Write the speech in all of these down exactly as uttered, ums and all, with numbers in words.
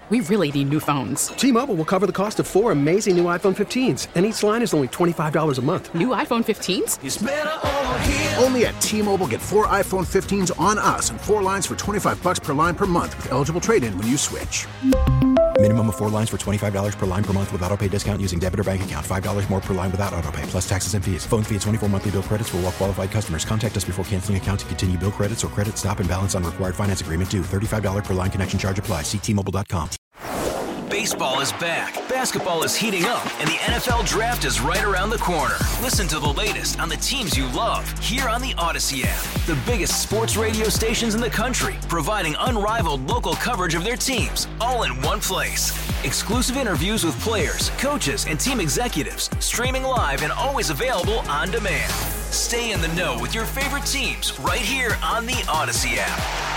We really need new phones. T-Mobile will cover the cost of four amazing new iPhone fifteens, and each line is only twenty-five dollars a month. New iPhone fifteens? It's better over here. Only at T-Mobile, get four iPhone fifteens on us and four lines for twenty-five dollars per line per month with eligible trade-in when you switch. Minimum of four lines for twenty-five dollars per line per month with autopay discount using debit or bank account. five dollars more per line without autopay, plus taxes and fees. Phone fee at twenty-four monthly bill credits for well-qualified customers. Contact us before canceling account to continue bill credits or credit stop and balance on required finance agreement due. thirty-five dollars per line connection charge applies. See T Mobile dot com. Baseball is back, basketball is heating up, and the N F L Draft is right around the corner. Listen to the latest on the teams you love here on the Odyssey app. The biggest sports radio stations in the country, providing unrivaled local coverage of their teams, all in one place. Exclusive interviews with players, coaches, and team executives, streaming live and always available on demand. Stay in the know with your favorite teams right here on the Odyssey app.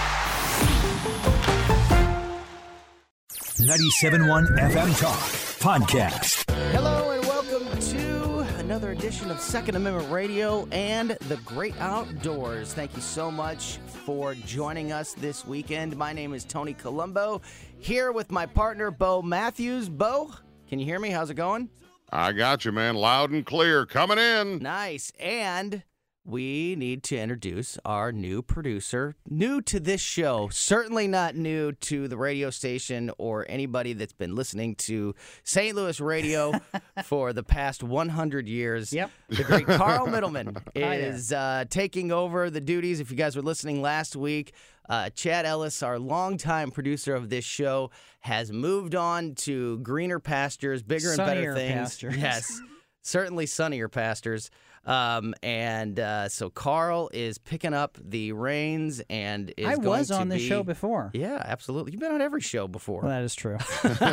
ninety-seven point one F M Talk Podcast. Hello and welcome to another edition of Second Amendment Radio and the Great Outdoors. Thank you so much for joining us this weekend. My name is Tony Colombo, here with my partner, Bo Matthews. Bo, can you hear me? How's it going? I got you, man. Loud and clear. Coming in. Nice. And we need to introduce our new producer, new to this show, certainly not new to the radio station or anybody that's been listening to Saint Louis radio for the past one hundred years. Yep. The great Carl Middleman is uh, taking over the duties. If you guys were listening last week, uh, Chad Ellis, our longtime producer of this show, has moved on to greener pastures, bigger Sunnier and better things. pastures. Yes, certainly sunnier pastures. Um, and uh, so Carl is picking up the reins and is I going was to on this be- show before. Yeah, absolutely. You've been on every show before. Well, that is true.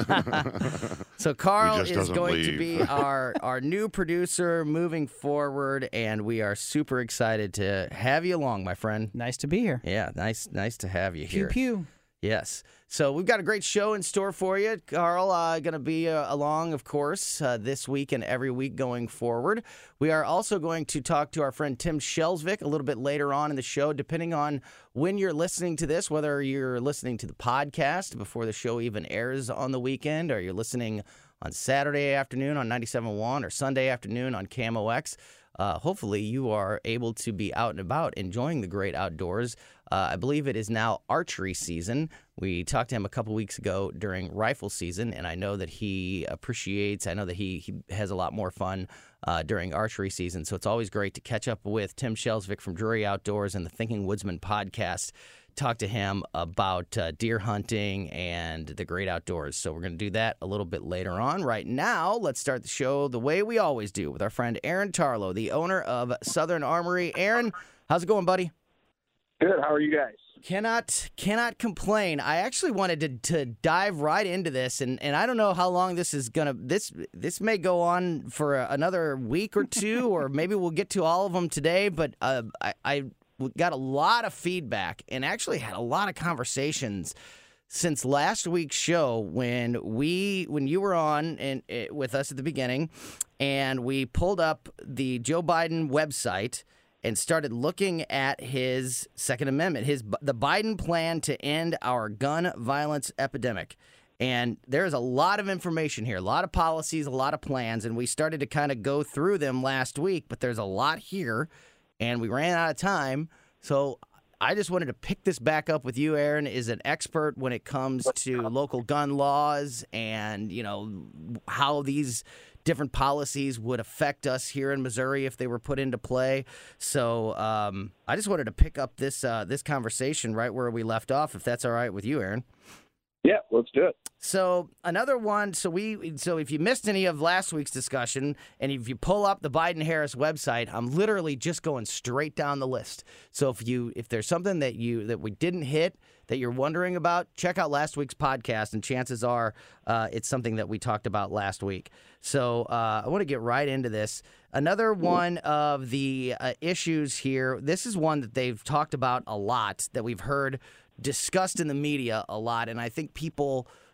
So Carl He just is doesn't going to leave. be our, our new producer moving forward, and we are super excited to have you along, my friend. Nice to be here. Yeah, nice nice to have you Pew here. pew. Yes. So we've got a great show in store for you. Carl, uh, going to be uh, along, of course, uh, this week and every week going forward. We are also going to talk to our friend Tim Shelsvik a little bit later on in the show, depending on when you're listening to this, whether you're listening to the podcast before the show even airs on the weekend, or you're listening on Saturday afternoon on ninety-seven point one or Sunday afternoon on C A M O X. Uh, hopefully you are able to be out and about enjoying the great outdoors. Uh, I believe it is now archery season. We talked to him a couple weeks ago during rifle season, and I know that he appreciates, I know that he, he has a lot more fun uh, during archery season. So it's always great to catch up with Tim Shelsvik from Drury Outdoors and the Thinking Woodsman podcast. Talk to him about uh, deer hunting and the great outdoors. So we're going to do that a little bit later on. Right now, let's start the show the way we always do with our friend Aaron Tarlow, the owner of Southern Armory. Aaron, how's it going, buddy? Good. How are you guys? Cannot cannot complain. I actually wanted to, to dive right into this, and, and I don't know how long this is gonna. This this may go on for another week or two, or maybe we'll get to all of them today. But uh, I, I got a lot of feedback, and actually had a lot of conversations since last week's show when we when you were on and uh, with us at the beginning, and we pulled up the Joe Biden website and started looking at his Second Amendment, his the Biden plan to end our gun violence epidemic. And there's a lot of information here, a lot of policies, a lot of plans, and we started to kind of go through them last week, but there's a lot here, and we ran out of time. So I just wanted to pick this back up with you, Aaron, is an expert when it comes to local gun laws and, you know, how these different policies would affect us here in Missouri if they were put into play. So um, I just wanted to pick up this uh, this conversation right where we left off, if that's all right with you, Aaron. Yeah, let's do it. So another one. So we. So if you missed any of last week's discussion, and if you pull up the Biden-Harris website, I'm literally just going straight down the list. So if you if there's something that you that we didn't hit that you're wondering about, check out last week's podcast, and chances are uh, it's something that we talked about last week. So uh, I want to get right into this. Another one of the uh, issues here. This is one that they've talked about a lot, that we've heard discussed in the media a lot, and I think people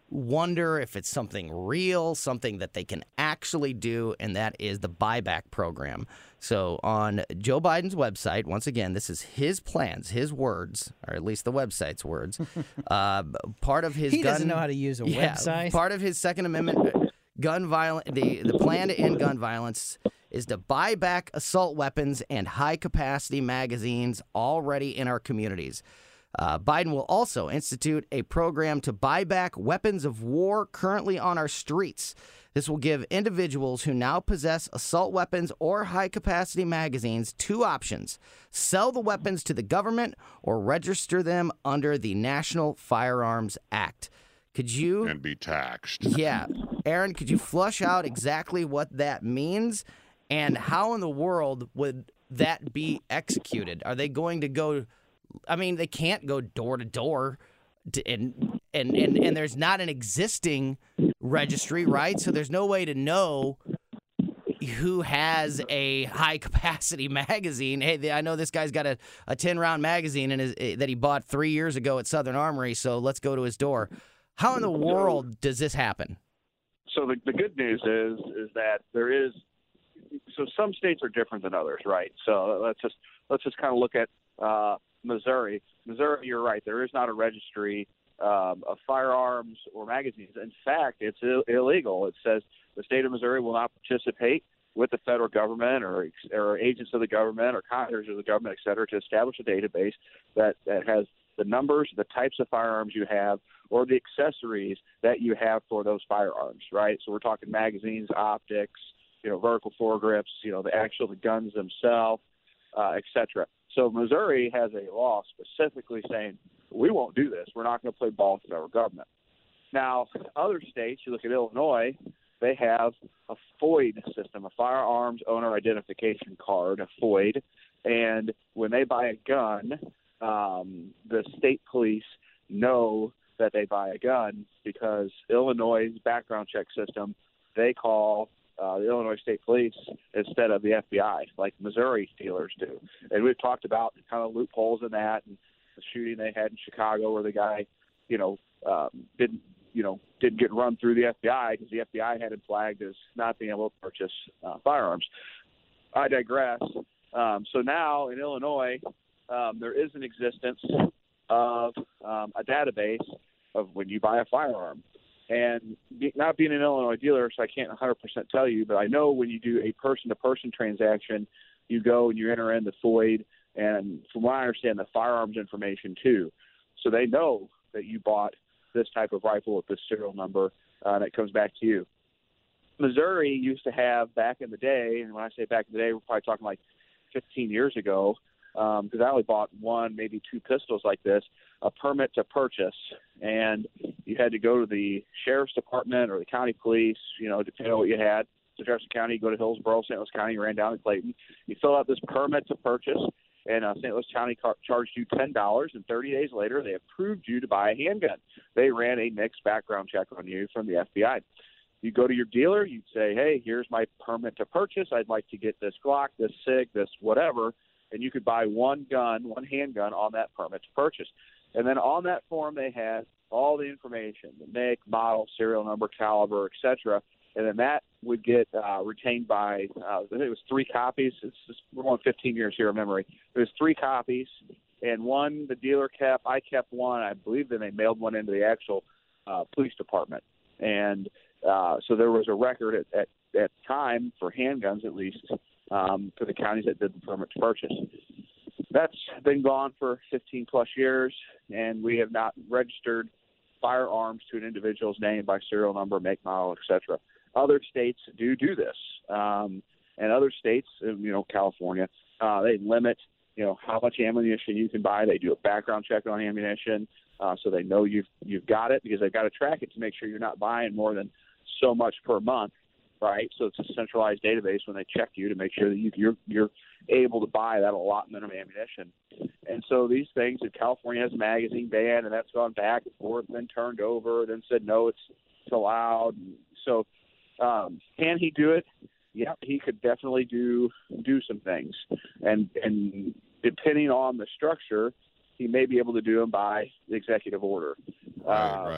wonder if it's something real, something that they can actually do, and that is the buyback program. So on Joe Biden's website, once again, this is his plans, his words, or at least the website's words. uh, part of his he gun, doesn't know how to use a yeah, website. Part of his Second Amendment gun violence, the the plan to end gun violence is to buy back assault weapons and high-capacity magazines already in our communities. Uh, Biden will also institute a program to buy back weapons of war currently on our streets. This will give individuals who now possess assault weapons or high-capacity magazines two options: sell the weapons to the government or register them under the National Firearms Act. Could you... And be taxed. Yeah. Aaron, could you flush out exactly what that means? And how in the world would that be executed? Are they going to go... I mean, they can't go door to door, and and and and there's not an existing registry, right? So there's no way to know who has a high capacity magazine. Hey, I know this guy's got a, a ten round magazine in his, that he bought three years ago at Southern Armory, so let's go to his door. How in the world does this happen? So the, the good news is is that there is. So some states are different than others, right? So let's just let's just kind of look at uh, Missouri. Missouri, you're right. There is not a registry um, of firearms or magazines. In fact, it's Ill- illegal. It says the state of Missouri will not participate with the federal government or or agents of the government or contractors of the government, et cetera, to establish a database that, that has the numbers, the types of firearms you have, or the accessories that you have for those firearms, right? So we're talking magazines, optics, you know, vertical foregrips, you know, the actual the guns themselves, uh, et cetera. So Missouri has a law specifically saying, we won't do this. We're not going to play ball with the federal government. Now, other states, you look at Illinois, they have a F O I D system, a Firearms Owner Identification Card, a F O I D. And when they buy a gun, um, the state police know that they buy a gun because Illinois' background check system, they call uh, the Illinois State Police instead of the F B I, like Missouri dealers do. And we've talked about kind of loopholes in that and the shooting they had in Chicago where the guy, you know, um, didn't, you know, didn't get run through the F B I because the F B I had him flagged as not being able to purchase uh, firearms. I digress. Um, so now in Illinois, um, there is an existence of um, a database of when you buy a firearm. And be, not being an Illinois dealer, so I can't one hundred percent tell you, but I know when you do a person-to-person transaction, you go and you enter in the F O I D, and from what I understand, the firearms information too. So they know that you bought this type of rifle with this serial number, uh, and it comes back to you. Missouri used to have back in the day, and when I say back in the day, we're probably talking like fifteen years ago, because um, I only bought one, maybe two pistols like this, a permit to purchase. And you had to go to the sheriff's department or the county police, you know, depending on what you had. So Jefferson County, you go to Hillsborough, Saint Louis County, you ran down to Clayton. You fill out this permit to purchase, and uh, Saint Louis County car- charged you ten dollars, and thirty days later they approved you to buy a handgun. They ran a mixed background check on you from the F B I. You go to your dealer, you'd say, hey, here's my permit to purchase. I'd like to get this Glock, this SIG, this whatever, and you could buy one gun, one handgun on that permit to purchase. And then on that form they had all the information, the make, model, serial number, caliber, et cetera. And then that would get uh, retained by, uh, I think it was three copies. It's just, we're going fifteen years here of memory. It was three copies, and one the dealer kept. I kept one. I believe then they mailed one into the actual uh, police department. And uh, so there was a record at, at, at time for handguns, at least, um, for the counties that did the permit to purchase. That's been gone for fifteen plus years, and we have not registered firearms to an individual's name by serial number, make, model, et cetera. Other states do do this, um, and other states, you know, California, uh, they limit, you know, how much ammunition you can buy. They do a background check on ammunition, uh, so they know you've you've got it because they've got to track it to make sure you're not buying more than so much per month, right? So it's a centralized database when they check you to make sure that you, you're you're able to buy that allotment of ammunition. And so these things, that California has a magazine ban, and that's gone back and forth, and then turned over, then said no, it's, it's allowed. And so um, can he do it? Yeah, he could definitely do do some things. And and depending on the structure, he may be able to do them by the executive order. Right, um, right.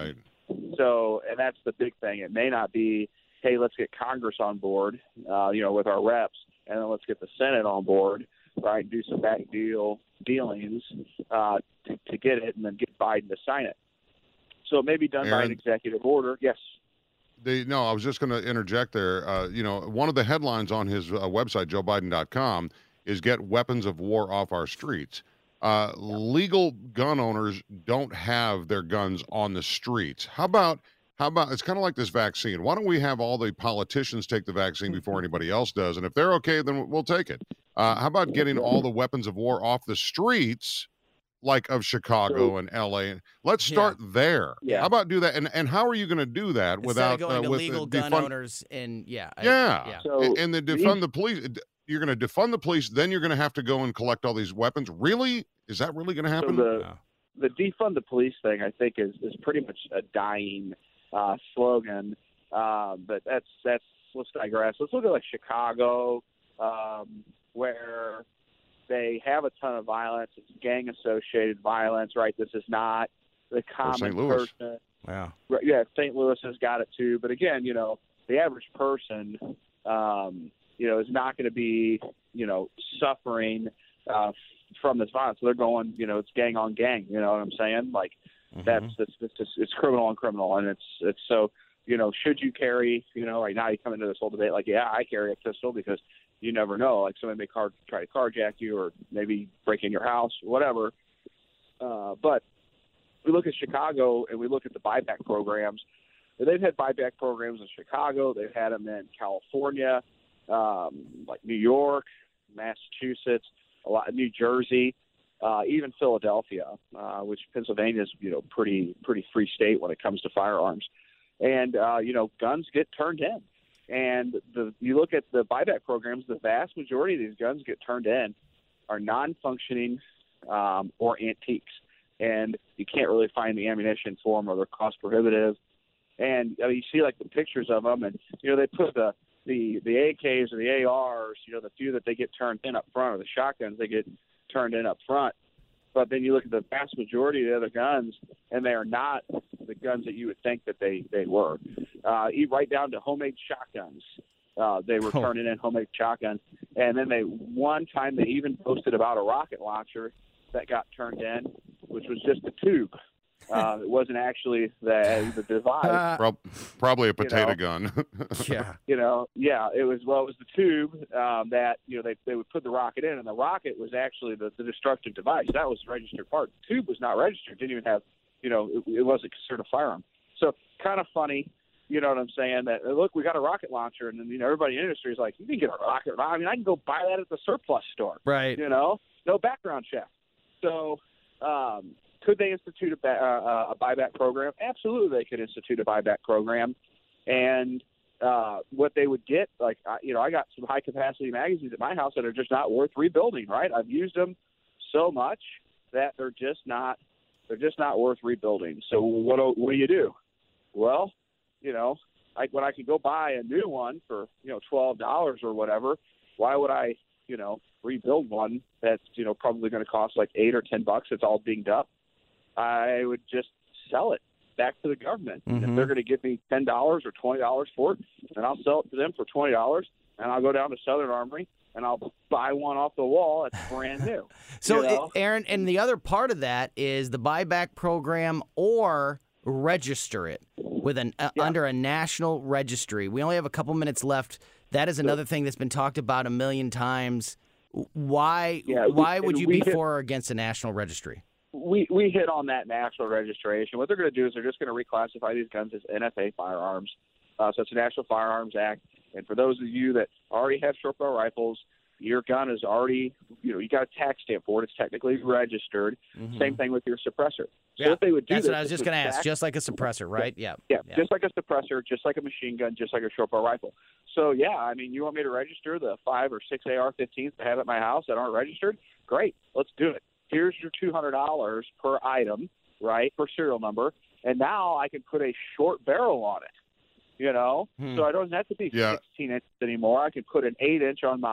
So, and that's the big thing. It may not be, hey, let's get Congress on board, uh, you know, with our reps, and then let's get the Senate on board, right, do some back deal dealings uh, to, to get it and then get Biden to sign it. So it may be done Aaron, by an executive order. Yes. They, no, I was just going to interject there. Uh, you know, one of the headlines on his uh, website, joe biden dot com, is "Get Weapons of War Off Our Streets." Uh, legal gun owners don't have their guns on the streets. How about, how about, it's kind of like this vaccine. Why don't we have all the politicians take the vaccine before anybody else does? And if they're okay, then we'll take it. Uh, how about getting all the weapons of war off the streets, like of Chicago So, and L A? Let's start Yeah. there. Yeah. How about do that? And and how are you going to do that Instead without of going uh, to with legal uh, gun defund- owners and yeah, I- Yeah. yeah. So and, and then defund the police. You're going to defund the police, then you're going to have to go and collect all these weapons. Really? Is that really going to So happen? the, Wow. the defund the police thing, I think, is, is pretty much a dying uh, slogan. Uh, but that's that's let's digress. Let's look at like Chicago, um, where they have a ton of violence. It's gang associated violence, right? This is not the common Saint Louis. person. Wow. Right, yeah, Saint Louis has got it too. But again, you know, the average person, um, you know, is not going to be, you know, suffering uh, from this violence. So they're going, you know, it's gang on gang. You know what I'm saying? Like Mm-hmm. that's it's, it's it's it's criminal on criminal, and it's it's so, you know, should you carry, you know, right now you come into this whole debate like, yeah, I carry a pistol because you never know, like somebody may car, try to carjack you or maybe break in your house, whatever. Uh, but we look at Chicago and we look at the buyback programs. They've had buyback programs in Chicago. They've had them in California, um, like New York, Massachusetts, a lot, New Jersey, uh, even Philadelphia, uh, which Pennsylvania is, you know, pretty pretty free state when it comes to firearms. And uh, you know, guns get turned in. And the you look at the buyback programs, the vast majority of these guns get turned in are non-functioning um, or antiques, and you can't really find the ammunition for them, or they're cost prohibitive. And I mean, you see like the pictures of them, and you know they put the the the A Ks or the A Rs, you know, the few that they get turned in up front, or the shotguns they get turned in up front. But then you look at the vast majority of the other guns, and they are not the guns that you would think that they they were. Uh, right down to homemade shotguns. Uh, they were Oh. turning in homemade shotguns, and then they one time they even posted about a rocket launcher that got turned in, which was just a tube. Uh, it wasn't actually the the device. Uh, Prob- probably a potato know. gun. yeah. You know, yeah, it was. Well, it was the tube um, that you know they they would put the rocket in, and the rocket was actually the, the destructive device. That was the registered part. The tube was not registered. Didn't even have, you know, it, it wasn't considered a firearm. So kind of funny. You know what I'm saying? That look, we got a rocket launcher, and then you know everybody in the industry is like, you can get a rocket. I mean, I can go buy that at the surplus store. Right. You know, no background check. So, um, could they institute a, ba- uh, a buyback program? Absolutely, they could institute a buyback program. And uh, what they would get, like, I- you know, I got some high capacity magazines at my house that are just not worth rebuilding. Right? I've used them so much that they're just not they're just not worth rebuilding. So what do, what do you do? Well, you know, like when I could go buy a new one for, you know, twelve dollars or whatever, why would I, you know, rebuild one that's, you know, probably going to cost like eight or ten bucks? It's all dinged up. I would just sell it back to the government. And if Mhm. they're going to give me ten dollars or twenty dollars for it, then I'll sell it to them for twenty dollars, and I'll go down to Southern Armory and I'll buy one off the wall that's brand new. So, you know? Aaron, and the other part of that is the buyback program or register it with an uh, Yeah. under a national registry. We only have a couple minutes left. That is another thing that's been talked about a million times. Why? Yeah, we- why would and you we be hit- for or against a national registry? We we hit on that national registration. What they're going to do is they're just going to reclassify these guns as N F A firearms. Uh, so it's a National Firearms Act. And for those of you that already have short barrel rifles, your gun is already, you know, you got a tax stamp for it. It's technically registered. Same thing with your suppressor. So Yeah, if they would do That's this, what I was this just would going to ask. back- Just like a suppressor, right? Yeah. yeah, just like a suppressor, just like a machine gun, just like a short barrel rifle. So, yeah, I mean, you want me to register the five or six A R fifteens to have at my house that aren't registered? Great, let's do it. Here's your two hundred dollars per item, right, per serial number, and now I can put a short barrel on it, you know? Hmm. So I don't have to be Yeah. sixteen inches anymore. I can put an eight inch on my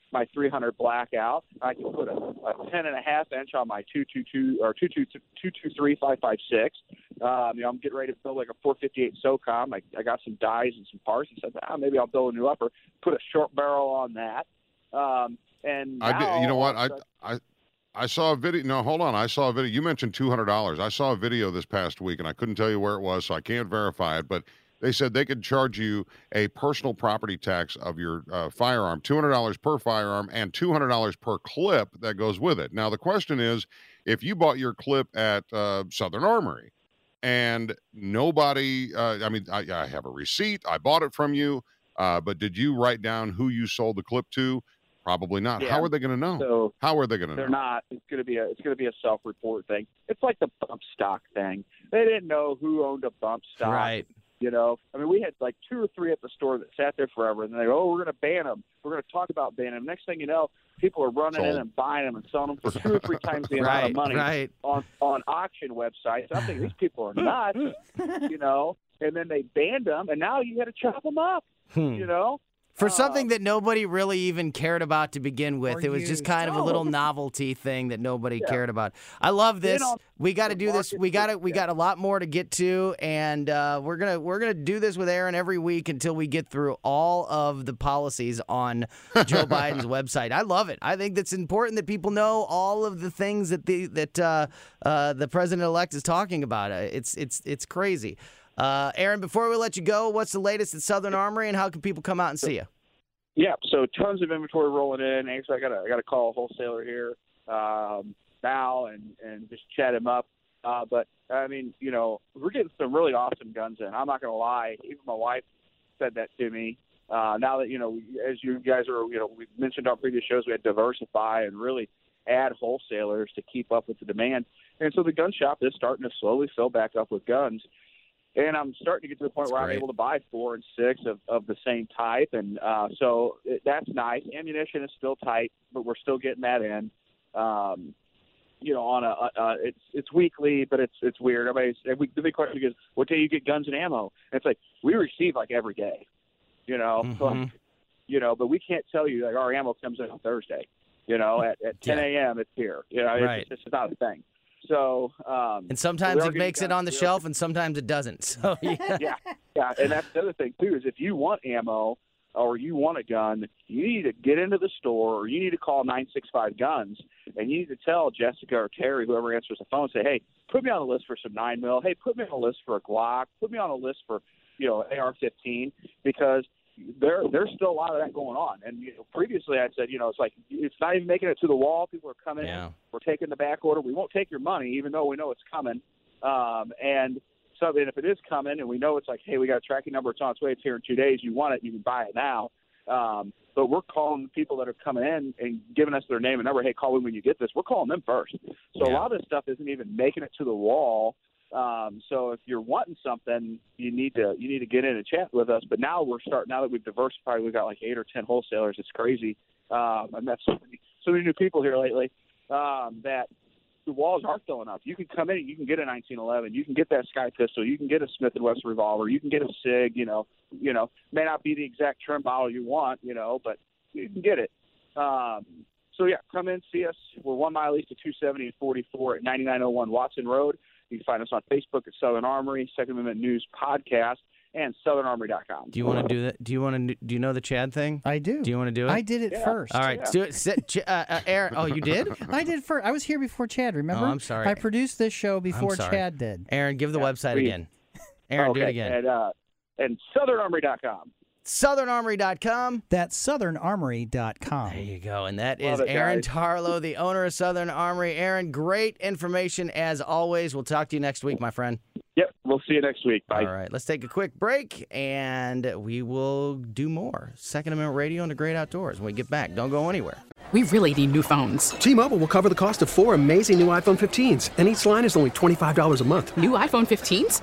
my three hundred blackout. I can put a, a ten and a half inch on my two two two or two two two two three five five six. Um, you know, I'm getting ready to build like a four fifty-eight SOCOM. I, I got some dies and some parts, and said, ah, maybe I'll build a new upper. Put a short barrel on that. Um, and I did, you know what I start- I. I saw a video. No, hold on. I saw a video. You mentioned two hundred dollars. I saw a video this past week, and I couldn't tell you where it was, so I can't verify it. But they said they could charge you a personal property tax of your uh, firearm, two hundred dollars per firearm, and two hundred dollars per clip that goes with it. Now, the question is, if you bought your clip at uh, Southern Armory, and nobody, uh, I mean, I, I have a receipt. I bought it from you, uh, but did you write down who you sold the clip to? Probably not. Yeah. How are they going to know? So How are they going to know? They're not. It's going to be a. It's going to be a self-report thing. It's like the bump stock thing. They didn't know who owned a bump stock. Right. You know, I mean, we had like two or three at the store that sat there forever, and they go, "Oh, we're going to ban them. We're going to talk about banning them." Next thing you know, people are running Sold. in and buying them and selling them for two or three times the amount Right, of money right. on on auction websites. I think these people are nuts. You know, and then they banned them, and now you got to chop them up. You know. For something that nobody really even cared about to begin with. Or It was just used. kind of a little novelty thing that nobody cared about. I love this. know, We got to the do this. market We got to for- we yeah. got a lot more to get to, and uh, we're gonna we're gonna do this with Aaron every week until we get through all of the policies on Joe Biden's website. I love it. I think that's important that people know all of the things that the that uh, uh, the president-elect is talking about. Uh, It's it's it's crazy. Uh, Aaron, before we let you go, what's the latest at Southern Armory, and how can people come out and see you? Yeah, so tons of inventory rolling in. Actually, I got I got to call a wholesaler here um, now and and just chat him up. Uh, but I mean, you know, we're getting some really awesome guns in. I'm not going to lie. Even my wife said that to me. Uh, now that you know, as you guys are, you know, we mentioned on previous shows, we had to diversify and really add wholesalers to keep up with the demand. And so the gun shop is starting to slowly fill back up with guns. And I'm starting to get to the point That's where great. I'm able to buy four and six of, of the same type. And uh, so it, that's nice. Ammunition is still tight, but we're still getting that in. Um, you know, on a, uh, it's it's weekly, but it's it's weird. Everybody's, every, the big question is, what day you get guns and ammo? And it's like, we receive like every day, you know, Mhm. like, you know, but we can't tell you like our ammo comes in on Thursday, you know, at, at ten a.m. it's here. You know, Right. it's, it's just not a thing. So, um, And sometimes we are it getting makes it guns. on the We are- shelf, and sometimes it doesn't. So yeah. yeah, yeah, and that's the other thing too is if you want ammo or you want a gun, you need to get into the store or you need to call nine six five guns and you need to tell Jessica or Terry, whoever answers the phone, say, hey, put me on the list for some nine mil. Hey, put me on the list for a Glock. Put me on a list for you know A R fifteen because there there's still a lot of that going on. And you know, previously I said, you know, it's like it's not even making it to the wall. People are coming Yeah. in. We're taking the back order. We won't take your money, even though we know it's coming. Um, and so and if it is coming and we know it's like, hey, we got a tracking number, it's on its way, it's here in two days, you want it, you can buy it now. Um, but we're calling the people that are coming in and giving us their name and number, hey, call me when you get this. We're calling them first. So a Yeah. lot of this stuff isn't even making it to the wall. Um, so if you're wanting something, you need to you need to get in and chat with us. But now we're starting. Now that we've diversified, we've got like eight or ten wholesalers. It's crazy. Um, I met so many, so many new people here lately um, that the walls are filling up. You can come in, you can get a nineteen eleven, you can get that Sky pistol, you can get a Smith and Wesson revolver, you can get a Sig. You know, you know, may not be the exact trim model you want, you know, but you can get it. Um, so yeah, come in, see us. We're one mile east of two seventy and forty-four at ninety-nine oh one Watson Road. You can find us on Facebook at Southern Armory, Second Amendment News Podcast, and southern armory dot com. Do you want to do that? Do you want to? Do you know the Chad thing? I do. Do you want to do it? I did it Yeah. first. All right, Yeah. do it. Sit, Ch- uh, uh, Aaron. Oh, you did? I did first. I was here before Chad, remember? Oh, I'm sorry. I produced this show before sorry. Chad did. Aaron, give the Yeah, website please. again. Aaron, do it Okay, again. And, uh, and southern armory dot com. southern armory dot com. That's southern armory dot com. There you go. And that Love is it, Aaron guys. Tarlow, the owner of Southern Armory. Aaron, great information as always. We'll talk to you next week, my friend. Yep, we'll see you next week. Bye. All right, let's take a quick break, and we will do more Second Amendment Radio and the Great Outdoors when we get back. Don't go anywhere. We really need new phones. T-Mobile will cover the cost of four amazing new iPhone fifteens, and each line is only twenty-five dollars a month. New iPhone fifteens?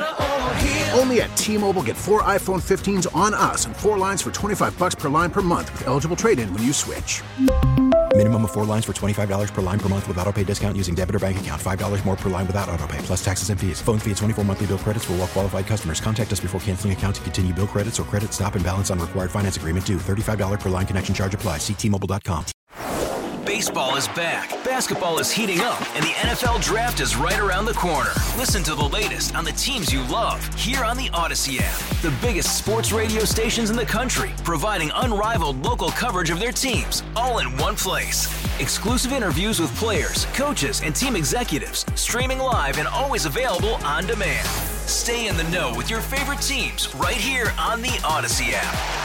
Only at T-Mobile, get four iPhone fifteens on us and four lines for twenty-five bucks per line per month with eligible trade-in when you switch. Minimum of four lines for twenty-five dollars per line per month with autopay discount using debit or bank account. five dollars more per line without autopay, plus taxes and fees. Phone fee at twenty-four monthly bill credits for well-qualified customers. Contact us before canceling account to continue bill credits or credit stop and balance on required finance agreement due. thirty-five dollars per line connection charge applies. See T Mobile dot com. Baseball is back, basketball is heating up, and the N F L Draft is right around the corner. Listen to the latest on the teams you love here on the Odyssey app. The biggest sports radio stations in the country, providing unrivaled local coverage of their teams, all in one place. Exclusive interviews with players, coaches, and team executives, streaming live and always available on demand. Stay in the know with your favorite teams right here on the Odyssey app.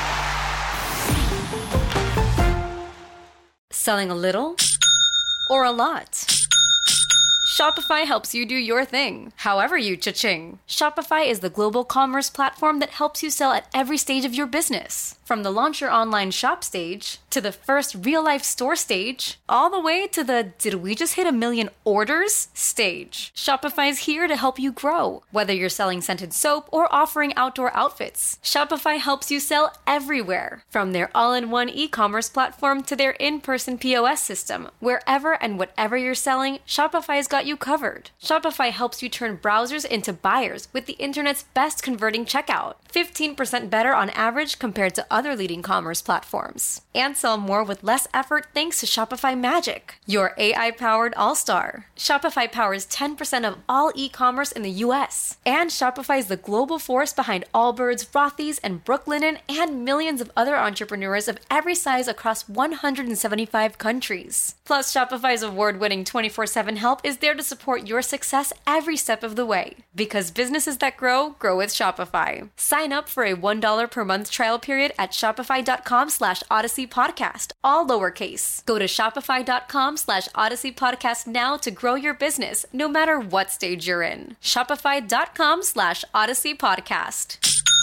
Selling a little or a lot? Shopify helps you do your thing, however you cha-ching. Shopify is the global commerce platform that helps you sell at every stage of your business. From the launch your online shop stage, to the first real-life store stage, all the way to the did we just hit a million orders stage. Shopify's here to help you grow. Whether you're selling scented soap or offering outdoor outfits, Shopify helps you sell everywhere. From their all-in-one e-commerce platform to their in-person P O S system, wherever and whatever you're selling, Shopify's got you covered. Shopify helps you turn browsers into buyers with the internet's best converting checkout. fifteen percent better on average compared to other leading commerce platforms. And sell more with less effort thanks to Shopify Magic, your A I-powered all-star. Shopify powers ten percent of all e-commerce in the U S. And Shopify is the global force behind Allbirds, Rothy's, and Brooklinen, and millions of other entrepreneurs of every size across one hundred seventy-five countries. Plus, Shopify's award-winning twenty-four seven help is there to support your success every step of the way. Because businesses that grow, grow with Shopify. Sign up for a one dollar per month trial period at shopify.com slash Odyssey Podcast, all lowercase. Go to shopify.com slash Odyssey Podcast now to grow your business, no matter what stage you're in. Shopify.com slash Odyssey Podcast.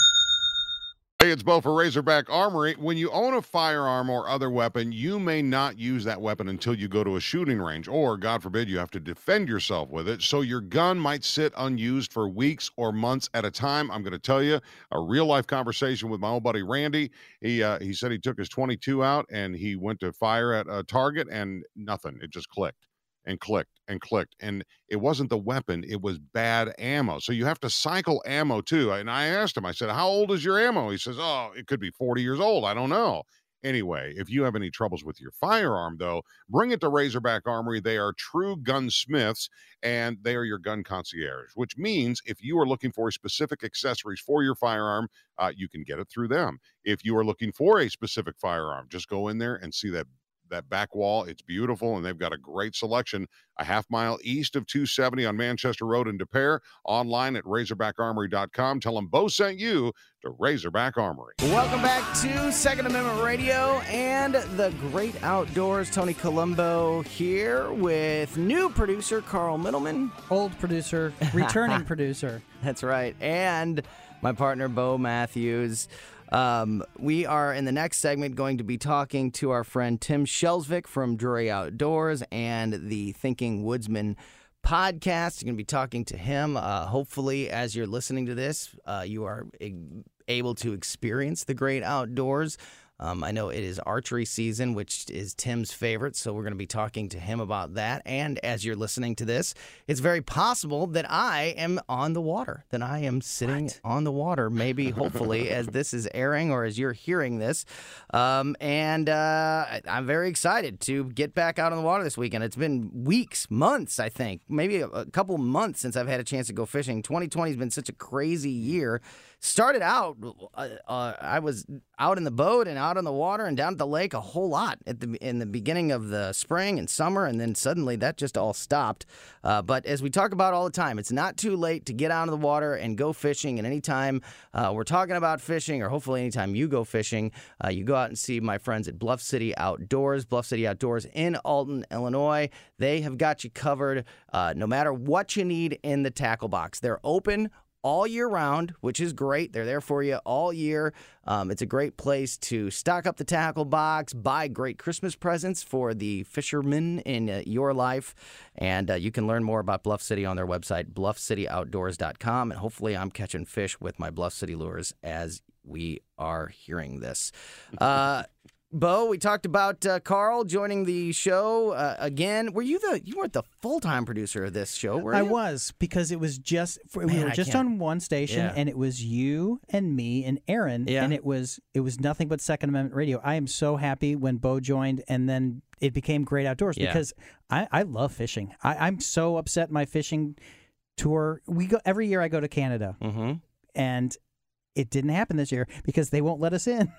Hey, it's Bo for Razorback Armory. When you own a firearm or other weapon, you may not use that weapon until you go to a shooting range, or, God forbid, you have to defend yourself with it. So your gun might sit unused for weeks or months at a time. I'm going to tell you a real-life conversation with my old buddy Randy. He uh, he said he took his twenty-two out, and he went to fire at a target, and nothing. It just clicked and clicked and clicked. And it wasn't the weapon, it was bad ammo. So you have to cycle ammo too. And I asked him, I said, how old is your ammo? He says, oh, it could be forty years old. I don't know. Anyway, if you have any troubles with your firearm, though, bring it to Razorback Armory. They are true gunsmiths, and they are your gun concierge, which means if you are looking for specific accessories for your firearm, uh, you can get it through them. If you are looking for a specific firearm, just go in there and see that that back wall. It's beautiful, and they've got a great selection a half mile east of two seventy on Manchester Road in De Pere, online at razorback armory dot com. Tell them Bo sent you to Razorback Armory. Welcome back to Second Amendment Radio and the Great Outdoors. Tony Colombo here with new producer Carl Middleman. Old producer, returning producer. That's right. And my partner, Bo Matthews. Um, we are in the next segment going to be talking to our friend Tim Shelsvik from Drury Outdoors and the Thinking Woodsman podcast. You're going to be talking to him. Uh, hopefully, as you're listening to this, uh, you are able to experience the great outdoors. Um, I know it is archery season, which is Tim's favorite, so we're going to be talking to him about that. And as you're listening to this, it's very possible that I am on the water, that I am sitting what? on the water, maybe, hopefully, as this is airing or as you're hearing this. Um, and uh, I'm very excited to get back out on the water this weekend. It's been weeks, months, I think, maybe a, a couple months since I've had a chance to go fishing. twenty twenty has been such a crazy year. Started out, uh, uh, I was out in the boat and out on the water and down at the lake a whole lot at the in the beginning of the spring and summer, and then suddenly that just all stopped. Uh, but as we talk about all the time, it's not too late to get out of the water and go fishing. And anytime uh, we're talking about fishing, or hopefully anytime you go fishing, uh, you go out and see my friends at Bluff City Outdoors. Bluff City Outdoors in Alton, Illinois. They have got you covered uh, no matter what you need in the tackle box. They're open all year round, which is great. They're there for you all year. Um, it's a great place to stock up the tackle box, buy great Christmas presents for the fishermen in uh, your life. And uh, you can learn more about Bluff City on their website, bluff city outdoors dot com. And hopefully I'm catching fish with my Bluff City lures as we are hearing this. Uh, Bo, we talked about uh, Carl joining the show uh, again. Were you the you weren't the full time producer of this show, were you? I was, because it was just for, we Man, were I just can't- on one station, Yeah. and it was you and me and Aaron, Yeah. and it was it was nothing but Second Amendment Radio. I am so happy when Bo joined, and then it became Great Outdoors Yeah. because I, I love fishing. I, I'm so upset my fishing tour. We go every year. I go to Canada, Mm-hmm. and it didn't happen this year because they won't let us in.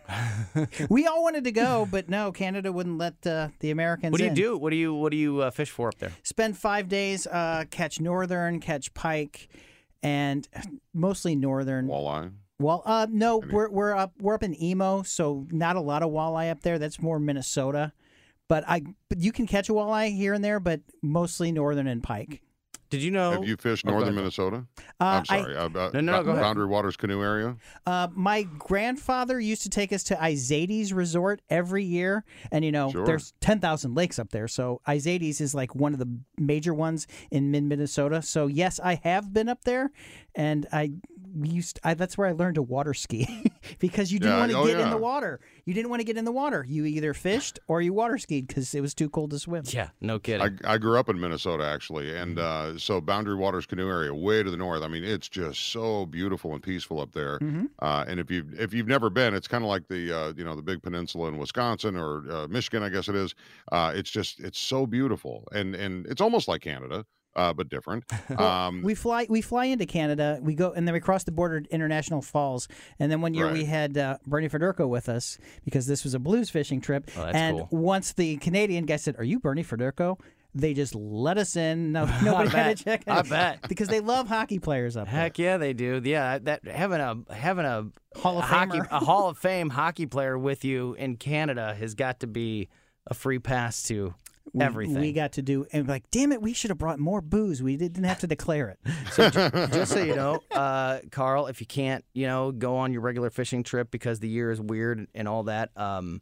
We all wanted to go, but no, Canada wouldn't let uh, the Americans What do you in. do? What do you what do you uh, fish for up there? Spend five days, uh, catch northern, catch pike, and mostly northern. Walleye. Well, uh, no, we're we're up we're up in Emo, so not a lot of walleye up there. That's more Minnesota, but I but you can catch a walleye here and there, but mostly northern and pike. Did you know? Have you fished Oh, go northern ahead. Minnesota? Uh, I'm sorry. I- uh, uh, No, no, no, go ahead. Boundary Waters Canoe Area? Uh, my grandfather used to take us to Izades Resort every year, and you know Sure. there's ten thousand lakes up there, so Izades is like one of the major ones in mid Minnesota. So yes, I have been up there, and I we used I, that's where I learned to water ski because you didn't Yeah, want to oh, get in yeah. the water. You didn't want to get in the water. You either fished or you water skied because it was too cold to swim. Yeah, no kidding. I, I grew up in Minnesota, actually, and uh, so Boundary Waters Canoe Area, way to the north. I mean, it's just so beautiful and peaceful up there. Mhm. Uh, and if you if you've never been, it's kind of like the uh, you know the big peninsula in Wisconsin or uh, Michigan, I guess it is. Uh, it's just it's so beautiful, and and it's almost like Canada, uh, but different. Um, We fly we fly into Canada, we go and then we cross the border to International Falls, and then one year we Right. had uh, Bernie Federico with us because this was a blues fishing trip. Oh, that's and cool. once the Canadian guy said, "Are you Bernie Federico?" They just let us in. No, nobody had bet. to check. I in. bet. because they love hockey players up Heck yeah, they do. Yeah, that having a having a Hall of hockey Famer. a Hall of Fame hockey player with you in Canada has got to be a free pass to there. everything. We, we got to do, and like, damn it, we should have brought more booze. We didn't have to declare it. So j- just so you know, uh, Carl, if you can't, you know, go on your regular fishing trip because the year is weird and all that, um,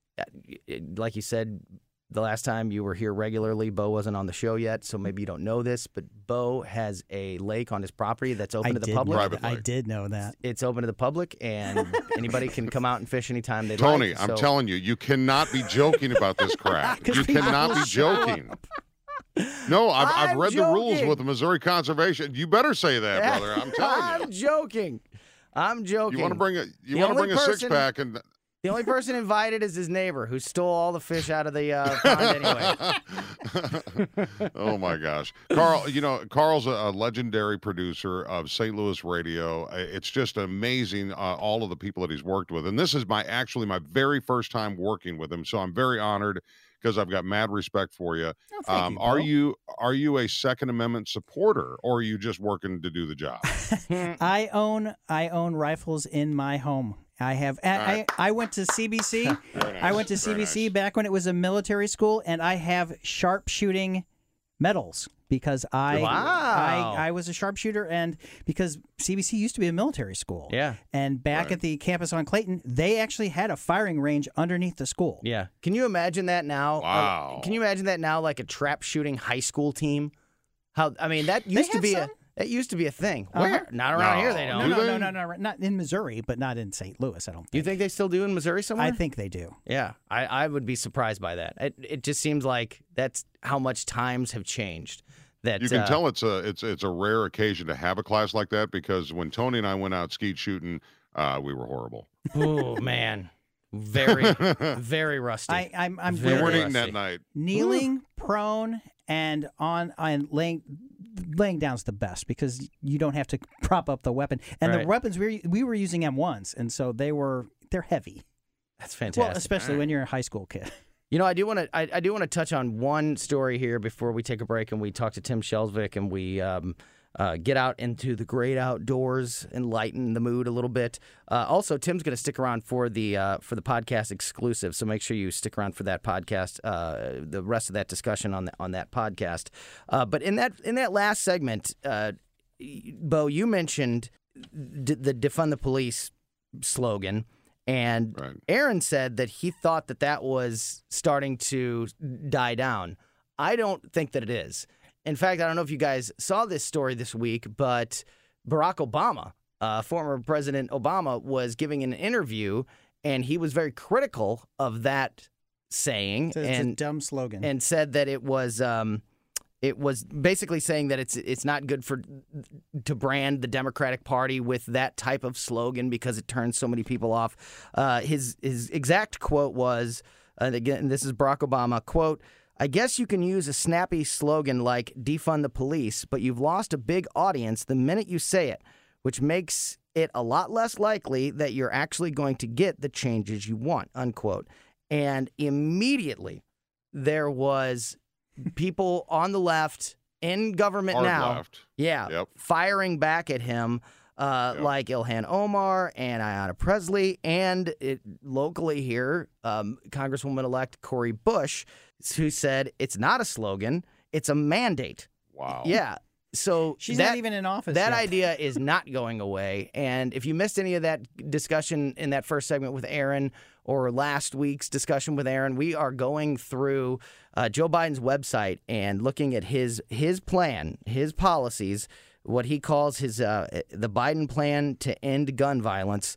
it- like you said, the last time you were here regularly, Bo wasn't on the show yet, so maybe you don't know this, but Bo has a lake on his property that's open I to the did public. know Private that. I lake. did know that. It's open to the public, and anybody can come out and fish anytime they Tony, like. I'm so- telling you, you cannot be joking about this crap. 'Cause You people cannot be will show joking. No, I've, I've I'm read the rules joking. with the Missouri Conservation. You better say that, brother. I'm telling you. I'm joking. I'm joking. You want to bring a you The want to only bring a six person- pack and The only person invited is his neighbor who stole all the fish out of the uh, pond anyway. oh my gosh, Carl! You know Carl's a, a legendary producer of Saint Louis radio. Uh, It's just amazing uh, all of the people that he's worked with, and this is my actually my very first time working with him. So I'm very honored because I've got mad respect for you. Oh, thank Um, you, are Bo. you are you a Second Amendment supporter, or are you just working to do the job? I own I own rifles in my home. I have. I, right. I, I went to C B C. Very nice, I went to very C B C nice. back when it was a military school, and I have sharpshooting medals because I, Wow. I I was a sharpshooter, and because C B C used to be a military school. Yeah. And back Right. at the campus on Clayton, they actually had a firing range underneath the school. Yeah. Can you imagine that now? Wow. Uh, can you imagine that now, like a trap shooting high school team? How? I mean, that They used to have be some. a that used to be a thing. Uh-huh. Where? Not around No. here. They No, don't. no, Do no, they? no, no, not in Missouri, but not in Saint Louis. I don't. Think. You think they still do in Missouri somewhere? I think they do. Yeah, I, I would be surprised by that. It, it just seems like that's how much times have changed. That You can uh, tell it's a it's it's a rare occasion to have a class like that because when Tony and I went out skeet shooting, uh, we were horrible. Oh man, very very rusty. I, I'm I'm We Very good weren't at eating that rusty. night. kneeling, prone, and on and laying laying down's the best because you don't have to prop up the weapon. And Right. the weapons we were, we were using M ones, and so they were they're heavy. That's fantastic. Well, especially when you're a high school kid. You know, I do want to. I, I do want to touch on one story here before we take a break and we talk to Tim Shelsvik and we um, uh, get out into the great outdoors and lighten the mood a little bit. Uh, also, Tim's going to stick around for the uh, for the podcast exclusive, so make sure you stick around for that podcast. Uh, the rest of that discussion on the, on that podcast. Uh, but in that in that last segment, uh, Bo, you mentioned d- the defund the police slogan. And Right. Aaron said that he thought that that was starting to die down. I don't think that it is. In fact, I don't know if you guys saw this story this week, but Barack Obama, uh, former President Obama, was giving an interview, and he was very critical of that saying. So it's and a dumb slogan. And said that it was um, it was basically saying that it's it's not good for to brand the Democratic Party with that type of slogan because it turns so many people off. Uh, his his exact quote was, and again, this is Barack Obama, quote, "I guess you can use a snappy slogan like defund the police, but you've lost a big audience the minute you say it, which makes it a lot less likely that you're actually going to get the changes you want," unquote. And immediately there was people on the left in government Hard now, left. yeah, Yep. firing back at him, uh, Yep. like Ilhan Omar and Ayanna Presley, and it, locally here, um, Congresswoman-elect Cori Bush, who said it's not a slogan, it's a mandate. Wow. Yeah. So She's that, not even in office That yet. idea is not going away. And if you missed any of that discussion in that first segment with Aaron or last week's discussion with Aaron, we are going through uh, Joe Biden's website and looking at his his plan, his policies, what he calls his uh, the Biden plan to end gun violence,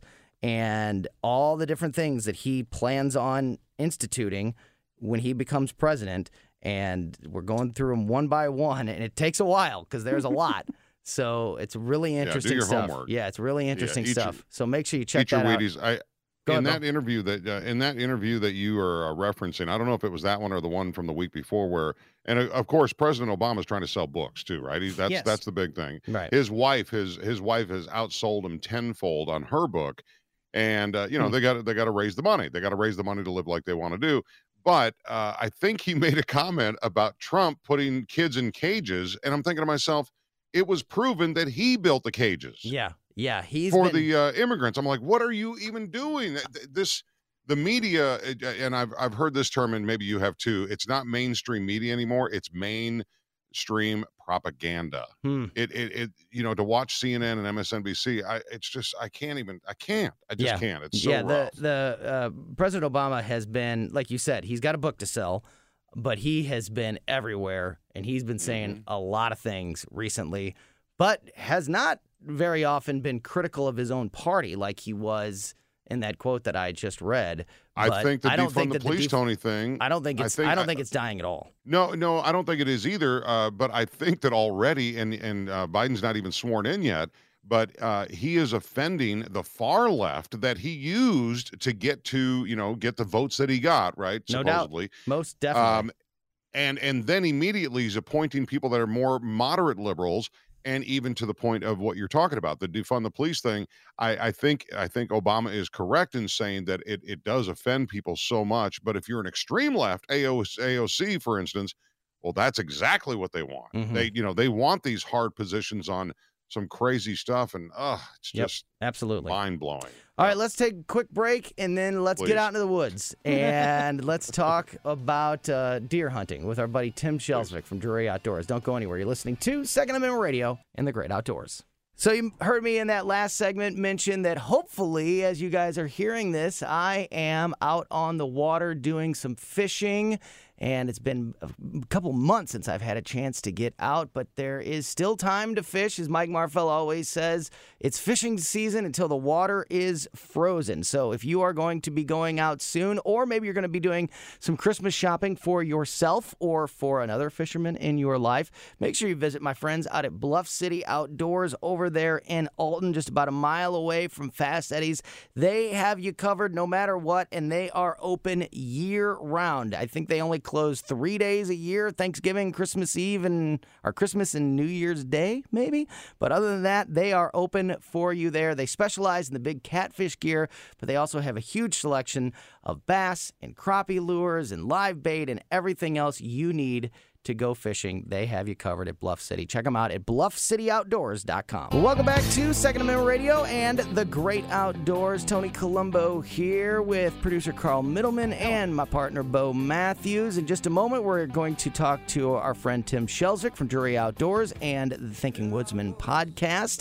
and all the different things that he plans on instituting when he becomes president. And we're going through them one by one, and it takes a while because there's a lot. So it's really interesting yeah, do your stuff. Homework. Yeah, it's really interesting yeah, eat stuff. Your, so make sure you check eat your that out. Wheaties. I, Go in ahead, that interview that uh, in that interview that you are uh, referencing, I don't know if it was that one or the one from the week before, where and uh, of course President Obama is trying to sell books too, right? He, that's Yes. that's the big thing. Right. His wife, his his wife has outsold him tenfold on her book, and uh, you know Hmm. they got they got to raise the money. They got to raise the money to live like they want to do. But uh, I think he made a comment about Trump putting kids in cages, and I'm thinking to myself, it was proven that he built the cages Yeah, yeah. He's for been, the uh, immigrants. I'm like, what are you even doing? Th- This, the media, uh, and I've I've heard this term, and maybe you have too. It's not mainstream media anymore. It's mainstream propaganda. Hmm. It, it, it, you know, to watch C N N and M S N B C, I, it's just, I can't even, I can't, I just Yeah. can't. It's so yeah, rough. the the uh, President Obama has been, like you said, he's got a book to sell, but he has been everywhere, and he's been saying Mm-hmm. a lot of things recently, but has not very often been critical of his own party like he was in that quote that I just read. I But think the I don't defund think the that police def- Tony thing. I don't think I it's. I, think- don't I- think it's dying at all. No, no, I don't think it is either. Uh, but I think that already, and and uh, Biden's not even sworn in yet, but uh, he is offending the far left that he used to get to, you know, get the votes that he got, right? No doubt. Supposedly. Most definitely. Um, and and then immediately he's appointing people that are more moderate liberals, and even to the point of what you're talking about, the defund the police thing. I, I think I think Obama is correct in saying that it it does offend people so much. But if you're an extreme left, A O C, for instance, well, that's exactly what they want. Mhm. They you know they want these hard positions on some crazy stuff, and uh it's Yep, just absolutely. mind blowing. All right, let's take a quick break, and then let's Please. get out into the woods and let's talk about uh, deer hunting with our buddy Tim Shelsvik from Drury Outdoors. Don't go anywhere. You're listening to Second Amendment Radio and the Great Outdoors. So you heard me in that last segment mention that hopefully, as you guys are hearing this, I am out on the water doing some fishing. And it's been a couple months since I've had a chance to get out, but there is still time to fish. As Mike Marfell always says, it's fishing season until the water is frozen. So if you are going to be going out soon, or maybe you're going to be doing some Christmas shopping for yourself or for another fisherman in your life, make sure you visit my friends out at Bluff City Outdoors over there in Alton, just about a mile away from Fast Eddie's. They have you covered no matter what, and they are open year round. I think they only close three days a year, Thanksgiving, Christmas Eve, and or Christmas and New Year's Day, maybe. But other than that, they are open for you there. They specialize in the big catfish gear, but they also have a huge selection of bass and crappie lures and live bait and everything else you need to go fishing. They have you covered at Bluff City. Check them out at bluff city outdoors dot com. Welcome back to Second Amendment Radio and the Great Outdoors. Tony Colombo here with producer Carl Middleman and my partner Bo Matthews. In just a moment, we're going to talk to our friend Tim Shelsvik from Drury Outdoors and the Thinking Woodsman podcast.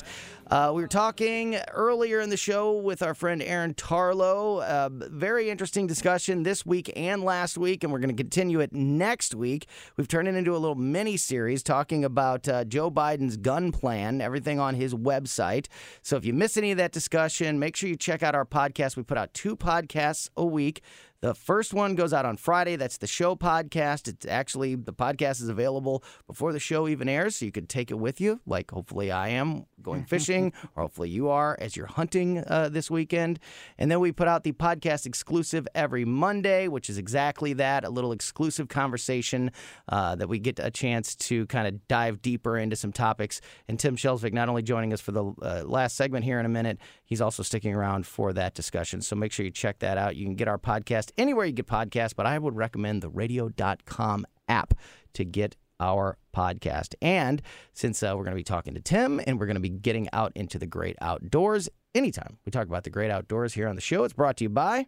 Uh, we were talking earlier in the show with our friend Aaron Tarlow. Uh, very interesting discussion this week and last week, and we're going to continue it next week. We've turned it into a little mini-series talking about uh, Joe Biden's gun plan, everything on his website. So if you miss any of that discussion, make sure you check out our podcast. We put out two podcasts a week. The first one goes out on Friday. That's the show podcast. It's actually, the podcast is available before the show even airs, so you could take it with you, like hopefully I am going fishing, or hopefully you are as you're hunting uh, this weekend. And then we put out the podcast exclusive every Monday, which is exactly that, a little exclusive conversation uh, that we get a chance to kind of dive deeper into some topics. And Tim Shelsvik not only joining us for the uh, last segment here in a minute, he's also sticking around for that discussion. So make sure you check that out. You can get our podcast anywhere you get podcasts, but I would recommend the radio dot com app to get our podcast. And since uh, we're going to be talking to Tim and we're going to be getting out into the great outdoors anytime we talk about the great outdoors here on the show, it's brought to you by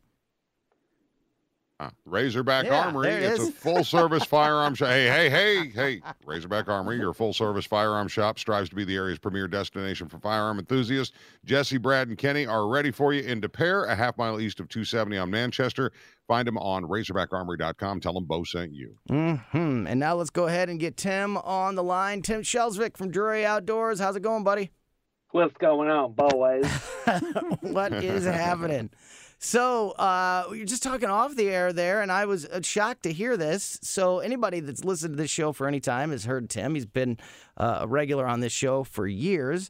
Uh, Razorback Yeah, Armory. there it It's is. a full-service firearm shop. Hey, hey, hey, hey. Razorback Armory, your full-service firearm shop, strives to be the area's premier destination for firearm enthusiasts. Jesse, Brad, and Kenny are ready for you in De Pere, a half mile east of two seventy on Manchester. Find them on razorback armory dot com. Tell them Bo sent you. Mm-hmm. And now let's go ahead and get Tim on the line. Tim Shelsvik from Drury Outdoors. How's it going, buddy? What's going on, boys? What is happening? So uh, you're just talking off the air there, and I was uh, shocked to hear this. So anybody that's listened to this show for any time has heard Tim. He's been uh, a regular on this show for years.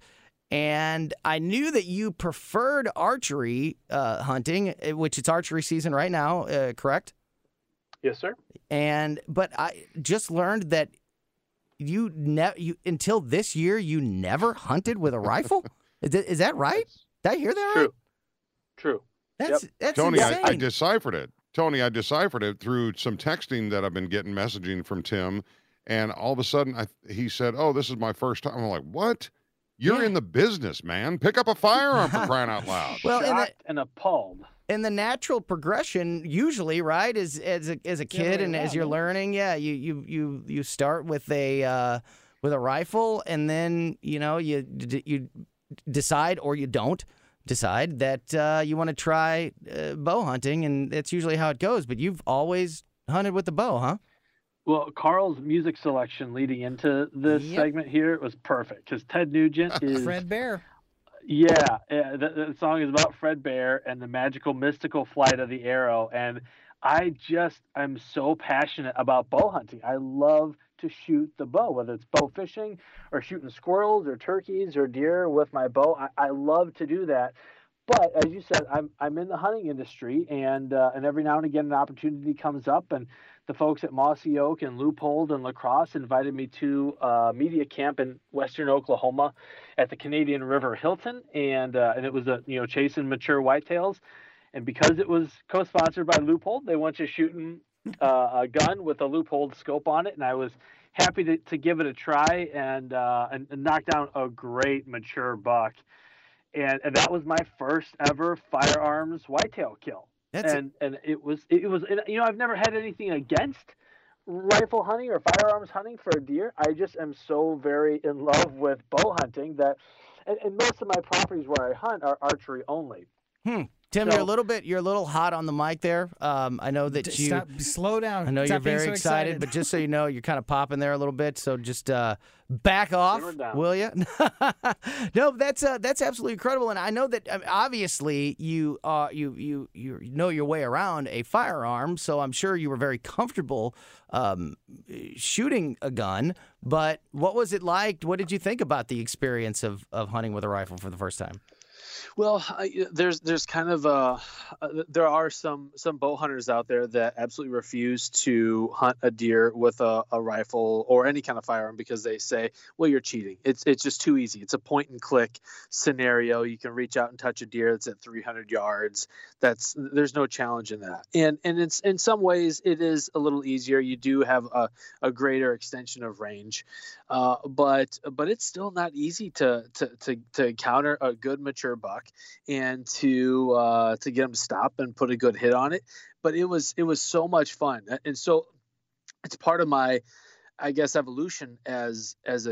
And I knew that you preferred archery uh, hunting, which it's archery season right now, uh, correct? Yes, sir. And but I just learned that you ne- you until this year you never hunted with a rifle. Is that, is that right? Did I hear that True. right? True. That's Yep. that's Tony, I, insane. I deciphered it. Tony, I deciphered it through some texting that I've been getting, messaging from Tim. And all of a sudden, I, he said, oh, this is my first time. I'm like, what? You're Yeah. in the business, man. Pick up a firearm for crying out loud. Well, and the, Shocked and appalled. and the natural progression usually, right, is as a, as a kid and as you're learning, yeah, you you you you start with a uh, with a rifle, and then you know you d- you decide or you don't decide that uh, you want to try uh, bow hunting, and that's usually how it goes. But you've always hunted with the bow, huh? Well, Carl's music selection leading into this Yep. segment here was perfect because Ted Nugent is Fred Bear. Yeah, uh, the, the song is about Fred Bear and the magical, mystical flight of the arrow. And I just, I'm so passionate about bow hunting. I love to shoot the bow, whether it's bow fishing or shooting squirrels or turkeys or deer with my bow. I, I love to do that. But as you said, I'm I'm in the hunting industry, and uh, and every now and again an opportunity comes up, and the folks at Mossy Oak and Loopold and La Crosse invited me to a media camp in western Oklahoma at the Canadian River Hilton, and uh, and it was a you know chasing mature whitetails, and because it was co-sponsored by Loopold, they want you shooting uh, a gun with a Loopold scope on it, and I was happy to, to give it a try and, uh, and and knock down a great mature buck. And, and that was my first ever firearms whitetail kill. That's and and it was it was you know I've never had anything against rifle hunting or firearms hunting for a deer. I just am so very in love with bow hunting that, and, and most of my properties where I hunt are archery only. Hmm. Tim, So- you're a little bit you're a little hot on the mic there. Um, I know that D- you. Stop, slow down. I know Stop you're being very so excited, but just so you know, you're kind of popping there a little bit. So just uh, back off, Simmer down. will you? No, that's uh, that's absolutely incredible, and I know that I mean, obviously you uh, you you you know your way around a firearm, so I'm sure you were very comfortable um, shooting a gun. But what was it like? What did you think about the experience of of hunting with a rifle for the first time? Well, I, there's there's kind of uh, uh, there are some some bow hunters out there that absolutely refuse to hunt a deer with a, a rifle or any kind of firearm because they say, well, you're cheating. It's it's just too easy. It's a point and click scenario. You can reach out and touch a deer that's at three hundred yards. That's there's no challenge in that. And and it's in some ways it is a little easier. You do have a, a greater extension of range, uh, but but it's still not easy to to to to encounter a good mature buck and to uh, to get him to stop and put a good hit on it. But it was it was so much fun, and so it's part of my, I guess, evolution as as a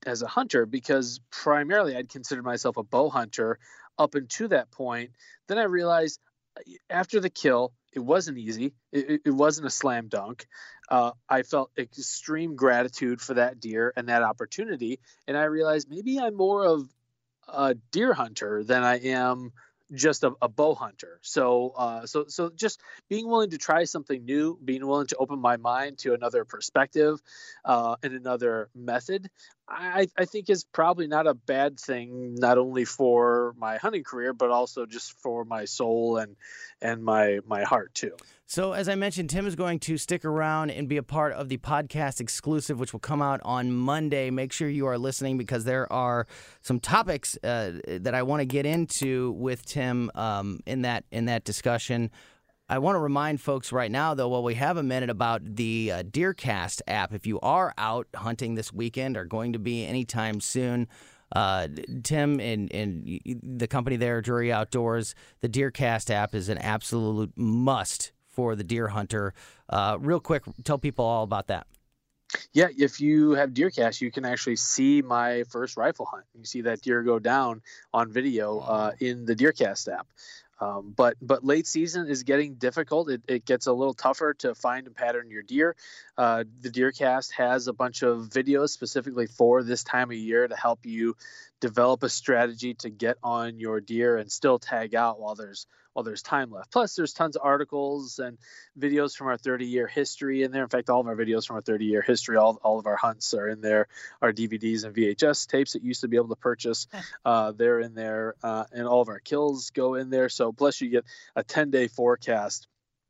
as a hunter, because primarily I'd considered myself a bow hunter up until that point. Then I realized after the kill, it wasn't easy. It, it wasn't a slam dunk. Uh, I felt extreme gratitude for that deer and that opportunity. And I realized maybe I'm more of a deer hunter than I am just a, a bow hunter. So, uh, so, so just being willing to try something new, being willing to open my mind to another perspective, uh, and another method, I, I think is probably not a bad thing, not only for my hunting career, but also just for my soul and, and my, my heart too. So as I mentioned, Tim is going to stick around and be a part of the podcast exclusive, which will come out on Monday. Make sure you are listening, because there are some topics uh, that I want to get into with Tim um, in that in that discussion. I want to remind folks right now, though, while we have a minute, about the uh, DeerCast app. If you are out hunting this weekend or going to be anytime soon, Uh, Tim and, and the company there, Drury Outdoors, the DeerCast app is an absolute must for the deer hunter. Uh, real quick, tell people all about that. Yeah, if you have DeerCast, you can actually see my first rifle hunt. You see that deer go down on video uh, in the DeerCast app. Um, but but late season is getting difficult. It, it gets a little tougher to find and pattern your deer. Uh, the DeerCast has a bunch of videos specifically for this time of year to help you develop a strategy to get on your deer and still tag out while there's while there's time left. Plus, there's tons of articles and videos from our thirty-year history in there. In fact, all of our videos from our thirty-year history, all, all of our hunts are in there. Our D V Ds and V H S tapes that you used to be able to purchase, uh, they're in there. Uh, and all of our kills go in there. So plus you get a ten-day forecast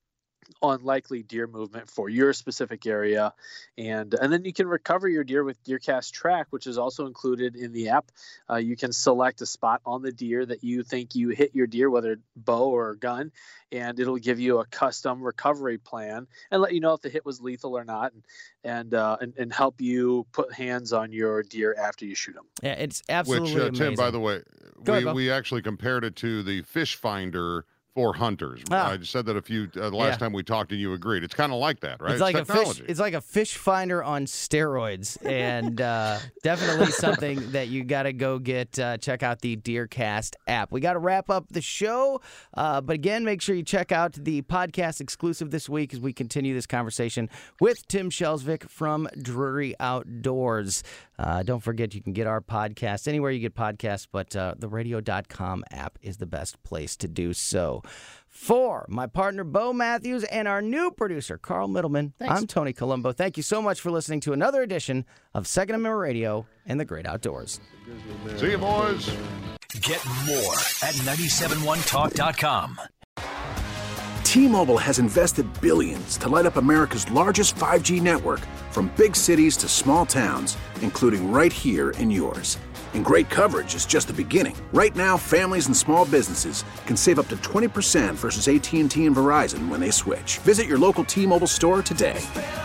on likely deer movement for your specific area. And and then you can recover your deer with DeerCast Track, which is also included in the app. Uh, you can select a spot on the deer that you think you hit your deer, whether bow or gun, and it'll give you a custom recovery plan and let you know if the hit was lethal or not, and and uh, and, and help you put hands on your deer after you shoot them. Yeah, it's absolutely Which, uh, amazing. Tim, by the way, Go we, ahead, Bo. we actually compared it to the Fish Finder for hunters. Ah. I said that a few uh, the last Yeah. time we talked and you agreed. It's kind of like that, right? It's like a technology. fish. It's like a fish finder on steroids, and uh, definitely something that you got to go get. Uh, check out the DeerCast app. We got to wrap up the show, uh, but again, make sure you check out the podcast exclusive this week as we continue this conversation with Tim Shelsvik from Drury Outdoors. Uh, don't forget, you can get our podcast anywhere you get podcasts, but uh, the radio dot com app is the best place to do so. For my partner, Bo Matthews, and our new producer, Carl Middleman, Thanks. I'm Tony Colombo. Thank you so much for listening to another edition of Second Amendment Radio and the Great Outdoors. See you, boys. Get more at nine seven one talk dot com. T-Mobile has invested billions to light up America's largest five G network, from big cities to small towns, including right here in yours. And great coverage is just the beginning. Right now, families and small businesses can save up to twenty percent versus A T and T and Verizon when they switch. Visit your local T-Mobile store today.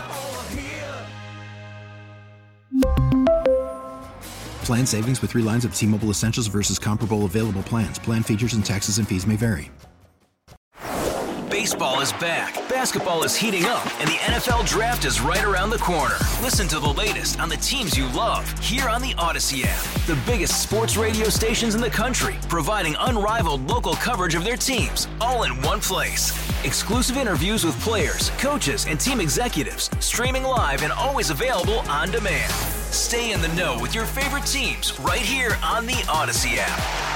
Plan savings with three lines of T-Mobile Essentials versus comparable available plans. Plan features and taxes and fees may vary. Baseball is back, basketball is heating up, and the N F L Draft is right around the corner. Listen to the latest on the teams you love here on the Odyssey app. The biggest sports radio stations in the country, providing unrivaled local coverage of their teams, all in one place. Exclusive interviews with players, coaches, and team executives, streaming live and always available on demand. Stay in the know with your favorite teams right here on the Odyssey app.